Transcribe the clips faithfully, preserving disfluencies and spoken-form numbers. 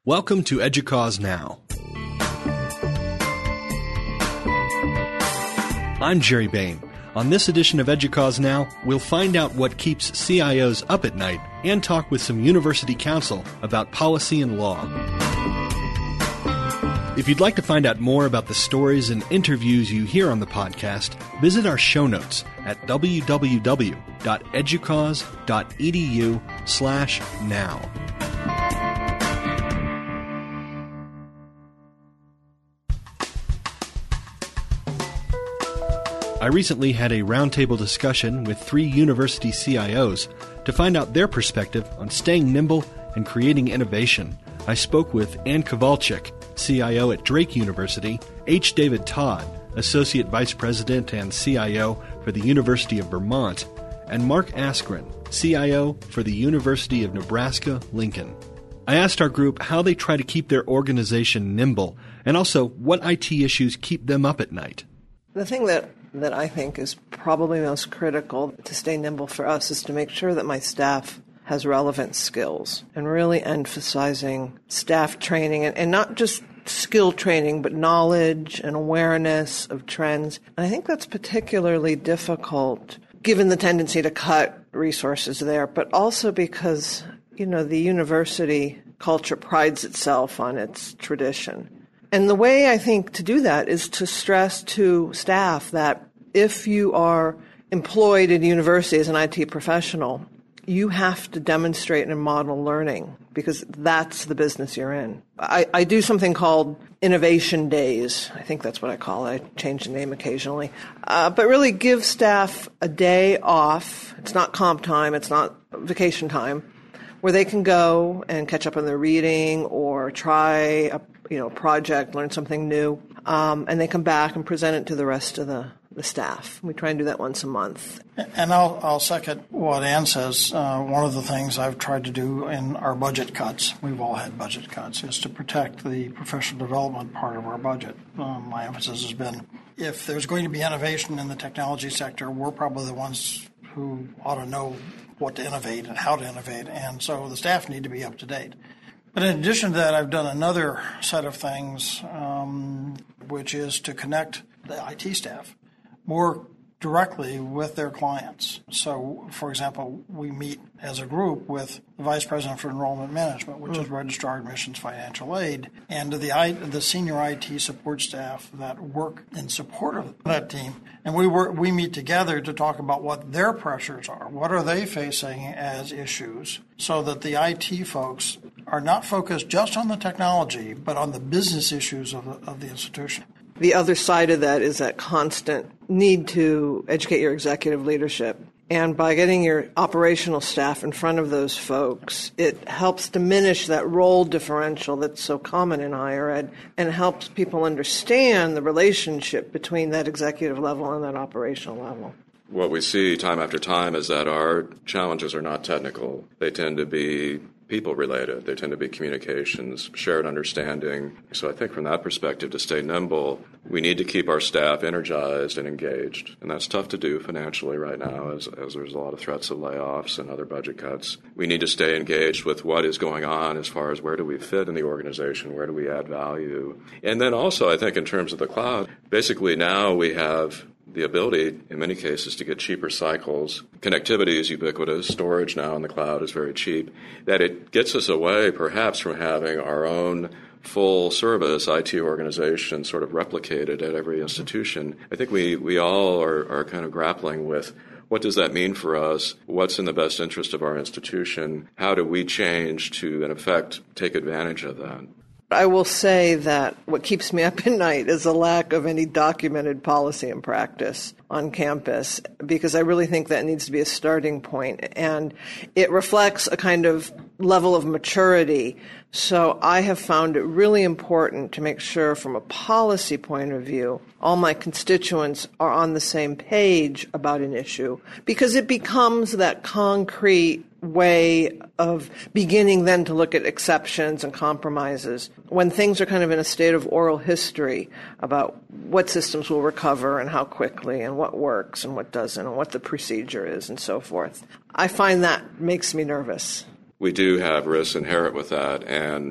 Welcome to EDUCAUSE Now. I'm Jerry Bain. On this edition of EDUCAUSE Now, we'll find out what keeps C I Os up at night and talk with some university counsel about policy and law. If you'd like to find out more about the stories and interviews you hear on the podcast, visit our show notes at w w w dot educause dot e d u slash now. I recently had a roundtable discussion with three university C I Os to find out their perspective on staying nimble and creating innovation. I spoke with Ann Kowalczyk, C I O at Drake University, H. David Todd, Associate Vice President and C I O for the University of Vermont, and Mark Askren, C I O for the University of Nebraska-Lincoln. I asked our group how they try to keep their organization nimble and also what I T issues keep them up at night. The thing that that I think is probably most critical to stay nimble for us is to make sure that my staff has relevant skills and really emphasizing staff training and, and not just skill training, but knowledge and awareness of trends. And I think that's particularly difficult given the tendency to cut resources there, but also because, you know, the university culture prides itself on its tradition. And the way I think to do that is to stress to staff that if you are employed at a university as an I T professional, you have to demonstrate and model learning because that's the business you're in. I, I do something called Innovation Days. I think that's what I call it. I change the name occasionally. Uh, but really give staff a day off. It's not comp time. It's not vacation time, where they can go and catch up on their reading or try a you know, project, learn something new, um, and they come back and present it to the rest of the, the staff. We try and do that once a month. And I'll, I'll second what Ann says. Uh, one of the things I've tried to do in our budget cuts, we've all had budget cuts, is to protect the professional development part of our budget. Um, my emphasis has been, if there's going to be innovation in the technology sector, we're probably the ones who ought to know what to innovate and how to innovate, and so the staff need to be up to date. But in addition to that, I've done another set of things, um, which is to connect the I T staff more directly with their clients. So, for example, we meet as a group with the Vice President for Enrollment Management, which mm. is Registrar Admissions Financial Aid, and the I, the senior I T support staff that work in support of that team. And we work, we meet together to talk about what their pressures are, what are they facing as issues, so that the I T folks are not focused just on the technology, but on the business issues of the, of the institution. The other side of that is that constant need to educate your executive leadership. And by getting your operational staff in front of those folks, it helps diminish that role differential that's so common in higher ed and helps people understand the relationship between that executive level and that operational level. What we see time after time is that our challenges are not technical. They tend to be people-related. They tend to be communications, shared understanding. So I think from that perspective, to stay nimble, we need to keep our staff energized and engaged. And that's tough to do financially right now as, as there's a lot of threats of layoffs and other budget cuts. We need to stay engaged with what is going on as far as where do we fit in the organization, where do we add value. And then also, I think in terms of the cloud, basically now we have the ability, in many cases, to get cheaper cycles. Connectivity is ubiquitous. Storage now in the cloud is very cheap. That it gets us away, perhaps, from having our own full-service I T organization sort of replicated at every institution. I think we, we all are, are kind of grappling with what does that mean for us? What's in the best interest of our institution? How do we change to, in effect, take advantage of that? I will say that what keeps me up at night is a lack of any documented policy and practice on campus, because I really think that needs to be a starting point, and it reflects a kind of level of maturity. So I have found it really important to make sure from a policy point of view, all my constituents are on the same page about an issue, because it becomes that concrete way of beginning then to look at exceptions and compromises when things are kind of in a state of oral history about what systems will recover and how quickly and what works and what doesn't and what the procedure is and so forth. I find that makes me nervous. We do have risks inherent with that, and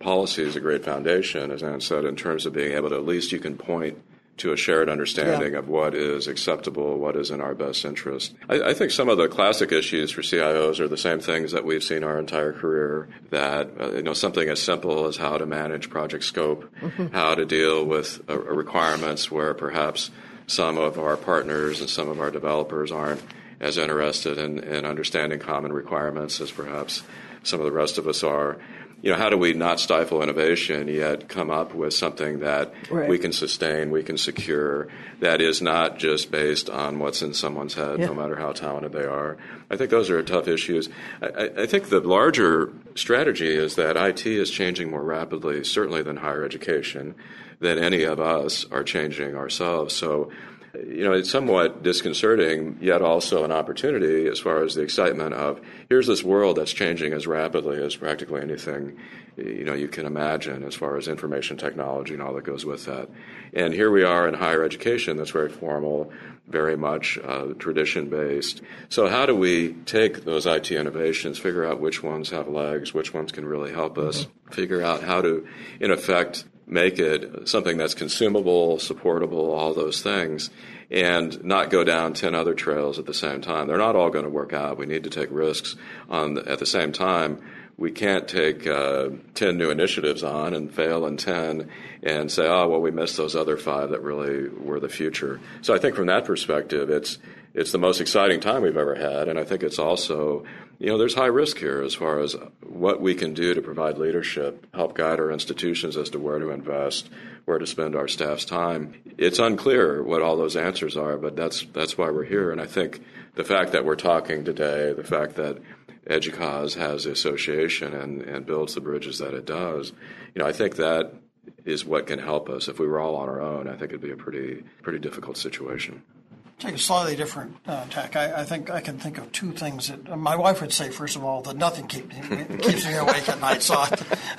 policy is a great foundation, as Ann said, in terms of being able to at least you can point to a shared understanding yeah. of what is acceptable, what is in our best interest. I, I think some of the classic issues for C I Os are the same things that we've seen our entire career, that uh, you know something as simple as how to manage project scope, mm-hmm. how to deal with uh, requirements where perhaps some of our partners and some of our developers aren't as interested in, in understanding common requirements as perhaps some of the rest of us are. You know, how do we not stifle innovation yet come up with something that right. we can sustain, we can secure, that is not just based on what's in someone's head, yeah. no matter how talented they are. I think those are tough issues. I, I think the larger strategy is that I T is changing more rapidly, certainly than higher education, than any of us are changing ourselves. So, you know, it's somewhat disconcerting, yet also an opportunity as far as the excitement of here's this world that's changing as rapidly as practically anything, you know, you can imagine as far as information technology and all that goes with that. And here we are in higher education that's very formal, very much uh, tradition-based. So how do we take those I T innovations, figure out which ones have legs, which ones can really help us, mm-hmm. figure out how to, in effect, make it something that's consumable, supportable, all those things, and not go down ten other trails at the same time. They're not all going to work out. We need to take risks on the, at the same time. We can't take uh, ten new initiatives on and fail in ten and say, oh, well, we missed those other five that really were the future. So I think from that perspective, it's it's the most exciting time we've ever had, and I think it's also, you know, there's high risk here as far as what we can do to provide leadership, help guide our institutions as to where to invest, where to spend our staff's time. It's unclear what all those answers are, but that's that's why we're here. And I think the fact that we're talking today, the fact that EDUCAUSE has the association and, and builds the bridges that it does, you know, I think that is what can help us. If we were all on our own, I think it'd be a pretty pretty difficult situation. Take a slightly different uh, tack. I, I think I can think of two things that uh, my wife would say. First of all, that nothing keep, keeps me awake at night. So, I,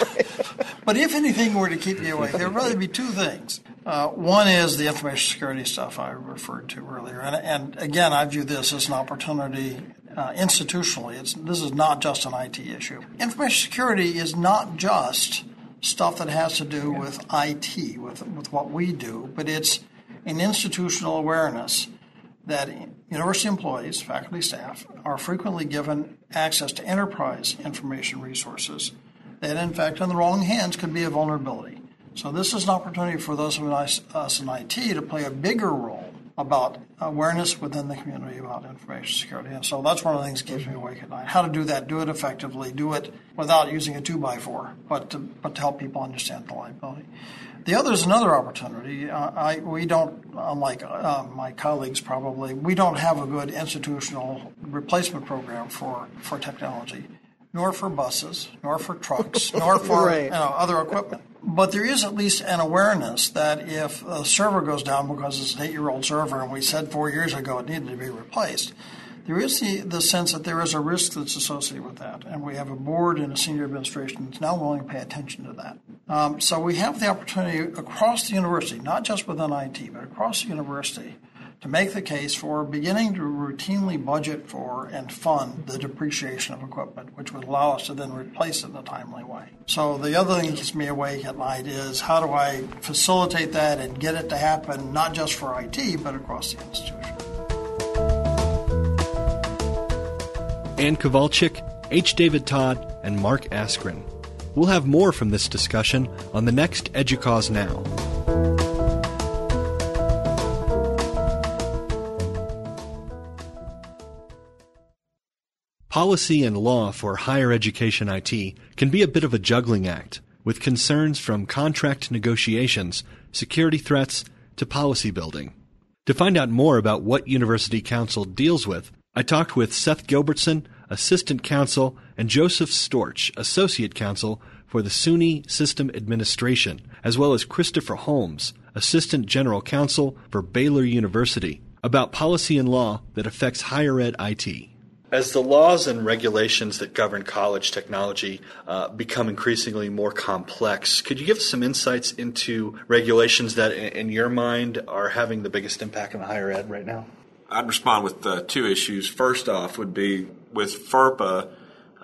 but if anything were to keep me awake, there would really be two things. Uh, one is the information security stuff I referred to earlier, and, and again, I view this as an opportunity uh, institutionally. It's, this is not just an I T issue. Information security is not just stuff that has to do with I T, with with what we do, but it's an institutional awareness that university employees, faculty, staff, are frequently given access to enterprise information resources that, in fact, in the wrong hands could be a vulnerability. So this is an opportunity for those of us in I T to play a bigger role about awareness within the community about information security. And so that's one of the things that keeps me awake at night. How to do that, do it effectively, do it without using a two by four, but to, but to help people understand the liability. The other is another opportunity. Uh, I, we don't, unlike uh, my colleagues probably, we don't have a good institutional replacement program for, for technology, nor for buses, nor for trucks, nor for right. you know, other equipment. But there is at least an awareness that if a server goes down because it's an eight-year-old server and we said four years ago it needed to be replaced, there is the, the sense that there is a risk that's associated with that. And we have a board and a senior administration that's now willing to pay attention to that. Um, so we have the opportunity across the university, not just within I T, but across the university, to make the case for beginning to routinely budget for and fund the depreciation of equipment, which would allow us to then replace it in a timely way. So the other thing that keeps me awake at night is how do I facilitate that and get it to happen not just for I T, but across the institution. Ann Kowalczyk, H. David Todd, and Mark Askren. We'll have more from this discussion on the next EDUCAUSE Now. Policy and law for higher education I T can be a bit of a juggling act, with concerns from contract negotiations, security threats, to policy building. To find out more about what University Counsel deals with, I talked with Seth Gilbertson, Assistant Counsel, and Joseph Storch, Associate Counsel for the SUNY System Administration, as well as Christopher Holmes, Assistant General Counsel for Baylor University, about policy and law that affects higher ed I T. As the laws and regulations that govern college technology uh, become increasingly more complex, could you give us some insights into regulations that, in your mind, are having the biggest impact on higher ed right now? I'd respond with uh, two issues. First off would be with FERPA, uh,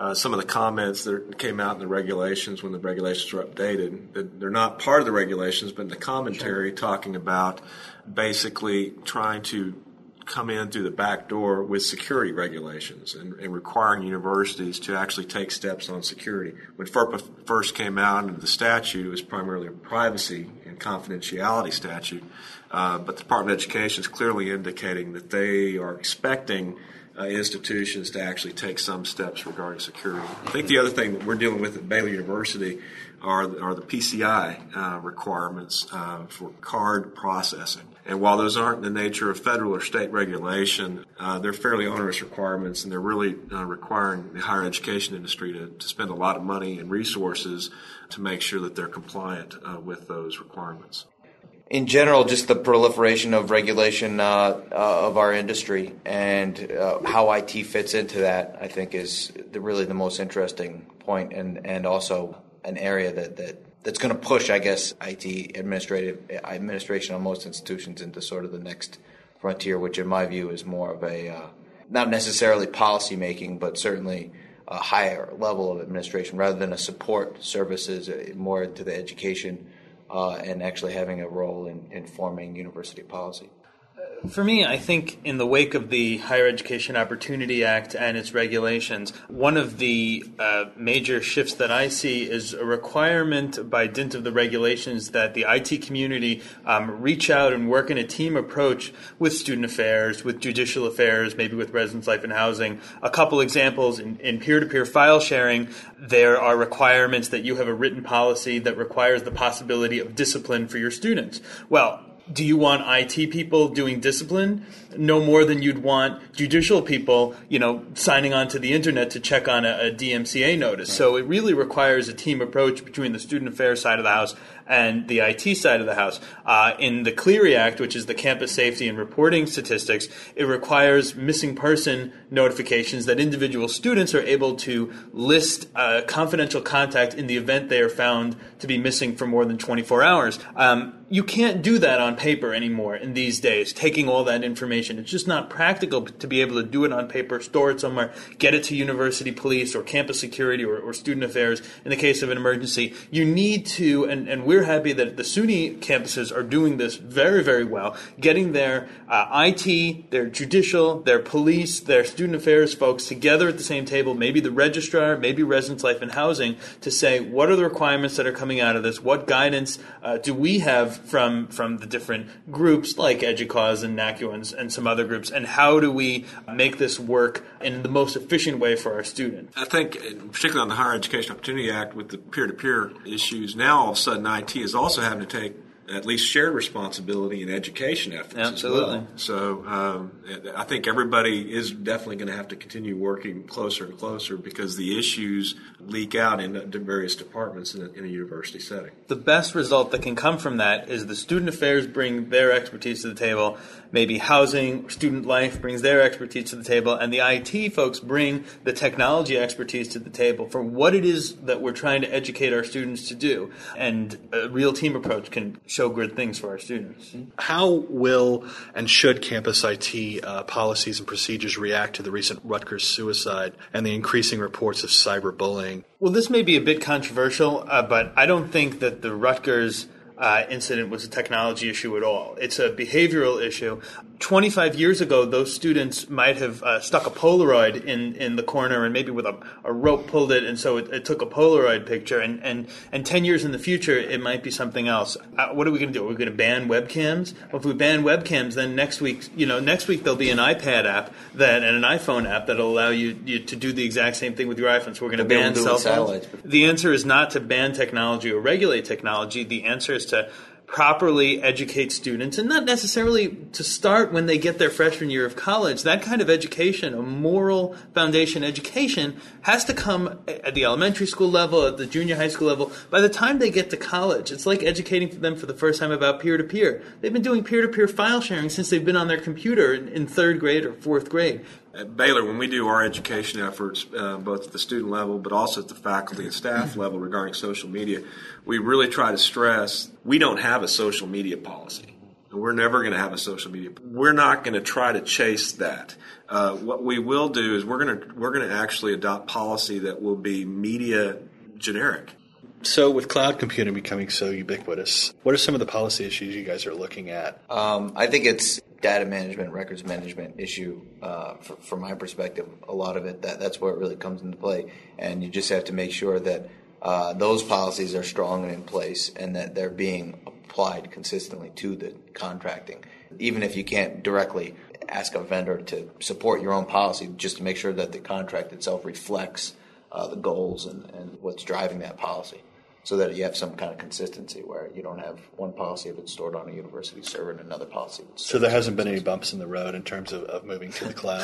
uh, some of the comments that came out in the regulations when the regulations were updated. That they're not part of the regulations, but in the commentary sure. talking about basically trying to come in through the back door with security regulations and, and requiring universities to actually take steps on security. When FERPA first came out into the statute, it was primarily a privacy and confidentiality statute, uh, but the Department of Education is clearly indicating that they are expecting uh, institutions to actually take some steps regarding security. I think the other thing that we're dealing with at Baylor University are, are the P C I uh, requirements uh, for card processing. And while those aren't in the nature of federal or state regulation, uh, they're fairly onerous requirements, and they're really uh, requiring the higher education industry to, to spend a lot of money and resources to make sure that they're compliant uh, with those requirements. In general, just the proliferation of regulation uh, uh, of our industry and uh, how I T fits into that, I think, is the, really the most interesting point, and, and also an area that, that that's going to push, I guess, I T administrative administration on most institutions into sort of the next frontier, which in my view is more of a, uh, not necessarily policy making, but certainly a higher level of administration rather than a support services, uh, more into the education uh, and actually having a role in, in forming university policy. For me, I think in the wake of the Higher Education Opportunity Act and its regulations, one of the uh, major shifts that I see is a requirement by dint of the regulations that the I T community um, reach out and work in a team approach with student affairs, with judicial affairs, maybe with residence life and housing. A couple examples, in, in peer-to-peer file sharing, there are requirements that you have a written policy that requires the possibility of discipline for your students. Well, do you want I T people doing discipline? No more than you'd want judicial people, you know, signing onto the internet to check on a, a D M C A notice. Right. So it really requires a team approach between the student affairs side of the house and the I T side of the house. Uh, in the Clery Act, which is the campus safety and reporting statistics, it requires missing person notifications that individual students are able to list uh, confidential contact in the event they are found to be missing for more than twenty-four hours. Um, you can't do that on paper anymore in these days, taking all that information. It's just not practical to be able to do it on paper, store it somewhere, get it to university police or campus security or, or student affairs in the case of an emergency. You need to, and, and we're happy that the SUNY campuses are doing this very, very well, getting their uh, I T, their judicial, their police, their student affairs folks together at the same table, maybe the registrar, maybe residence life and housing, to say what are the requirements that are coming out of this, what guidance uh, do we have from from the different groups like EDUCAUSE and NACUA and, and some other groups, and how do we make this work in the most efficient way for our students? I think, particularly on the Higher Education Opportunity Act with the peer-to-peer issues, now all of a sudden I T is also having to take at least shared responsibility in education efforts. Absolutely. As well. So um, I think everybody is definitely going to have to continue working closer and closer because the issues leak out in various departments in a, in a university setting. The best result that can come from that is the student affairs bring their expertise to the table, maybe housing, student life brings their expertise to the table, and the I T folks bring the technology expertise to the table for what it is that we're trying to educate our students to do. And a real team approach can show good things for our students. How will and should campus I T uh, policies and procedures react to the recent Rutgers suicide and the increasing reports of cyberbullying? Well, this may be a bit controversial, uh, but I don't think that the Rutgers Uh, incident was a technology issue at all. It's a behavioral issue. twenty-five years ago, those students might have uh, stuck a Polaroid in, in the corner and maybe with a, a rope pulled it, and so it, it took a Polaroid picture. And, and, and ten years in the future, it might be something else. Uh, what are we going to do? Are we going to ban webcams? Well, if we ban webcams, then next week, you know, next week there'll be an iPad app that and an iPhone app that'll allow you, you to do the exact same thing with your iPhone. So we're going to ban cell phones. The answer is not to ban technology or regulate technology. The answer is to properly educate students, and not necessarily to start when they get their freshman year of college. That kind of education, a moral foundation education, has to come at the elementary school level, at the junior high school level. By the time they get to college, it's like educating them for the first time about peer-to-peer. They've been doing peer-to-peer file sharing since they've been on their computer in third grade or fourth grade. At Baylor, when we do our education efforts, uh, both at the student level but also at the faculty and staff level regarding social media, we really try to stress we don't have a social media policy. And we're never going to have a social media. We're not going to try to chase that. Uh, what we will do is we're going to we're going to actually adopt policy that will be media generic. So with cloud computing becoming so ubiquitous, what are some of the policy issues you guys are looking at? Um, I think it's data management, records management issue. Uh, for, from my perspective, a lot of it, that, that's where it really comes into play. And you just have to make sure that uh, those policies are strong and in place and that they're being applied consistently to the contracting. Even if you can't directly ask a vendor to support your own policy, just to make sure that the contract itself reflects uh, the goals and, and what's driving that policy, so that you have some kind of consistency where you don't have one policy if it's stored on a university server and another policy. So there hasn't been any bumps in the road in terms of, of moving to the cloud?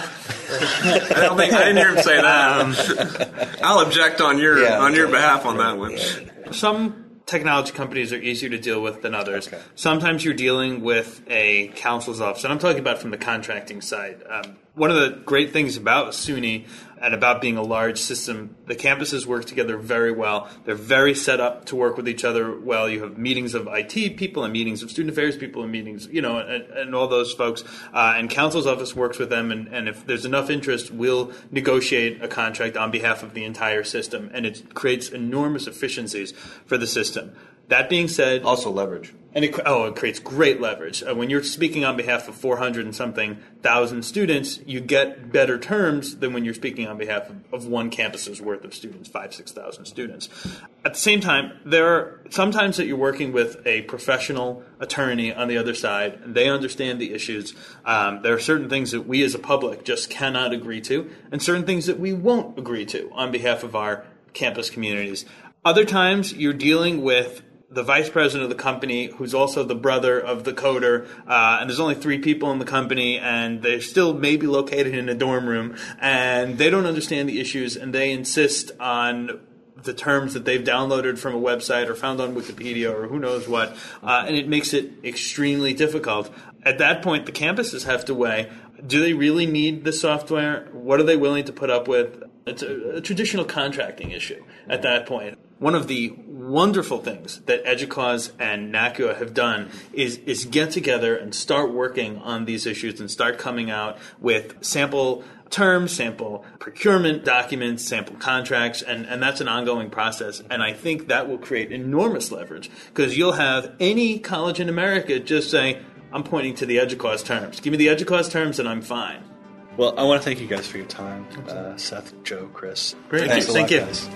I don't think I didn't hear him say that. Um, I'll object on your Yeah, on your okay. behalf on that one. Some technology companies are easier to deal with than others. Okay. Sometimes you're dealing with a counsel's office, and I'm talking about from the contracting side. Um, one of the great things about SUNY and about being a large system, the campuses work together very well. They're very set up to work with each other well. You have meetings of I T people and meetings of student affairs people and meetings, you know, and, and all those folks. Uh, and counsel's office works with them, and, and if there's enough interest, we'll negotiate a contract on behalf of the entire system, and it creates enormous efficiencies for the system. That being said, Also leverage. and it, oh, it creates great leverage. Uh, when you're speaking on behalf of four hundred and something thousand students, you get better terms than when you're speaking on behalf of, of one campus's worth of students, five, six thousand students. At the same time, there are sometimes that you're working with a professional attorney on the other side, and they understand the issues. Um, there are certain things that we as a public just cannot agree to, and certain things that we won't agree to on behalf of our campus communities. Other times, you're dealing with the vice president of the company, who's also the brother of the coder, uh, and there's only three people in the company, and they're still maybe located in a dorm room, and they don't understand the issues, and they insist on the terms that they've downloaded from a website or found on Wikipedia or who knows what, uh, and it makes it extremely difficult. At that point, the campuses have to weigh, do they really need the software? What are they willing to put up with? It's a, a traditional contracting issue at that point. One of the wonderful things that EDUCAUSE and NACUA have done is, is get together and start working on these issues and start coming out with sample terms, sample procurement documents, sample contracts, and, and that's an ongoing process. And I think that will create enormous leverage because you'll have any college in America just say, I'm pointing to the EDUCAUSE terms. Give me the EDUCAUSE terms and I'm fine. Well, I want to thank you guys for your time. Uh, Seth, Joe, Chris. Great. Thanks a Thank lot, you. guys.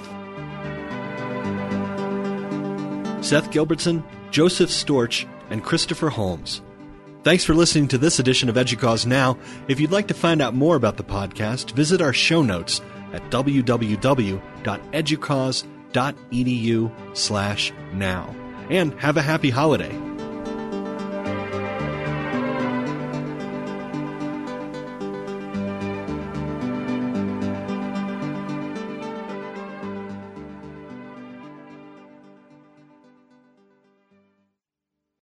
Seth Gilbertson, Joseph Storch, and Christopher Holmes. Thanks for listening to this edition of EDUCAUSE Now. If you'd like to find out more about the podcast, visit our show notes at www.educause.edu slash now. And have a happy holiday.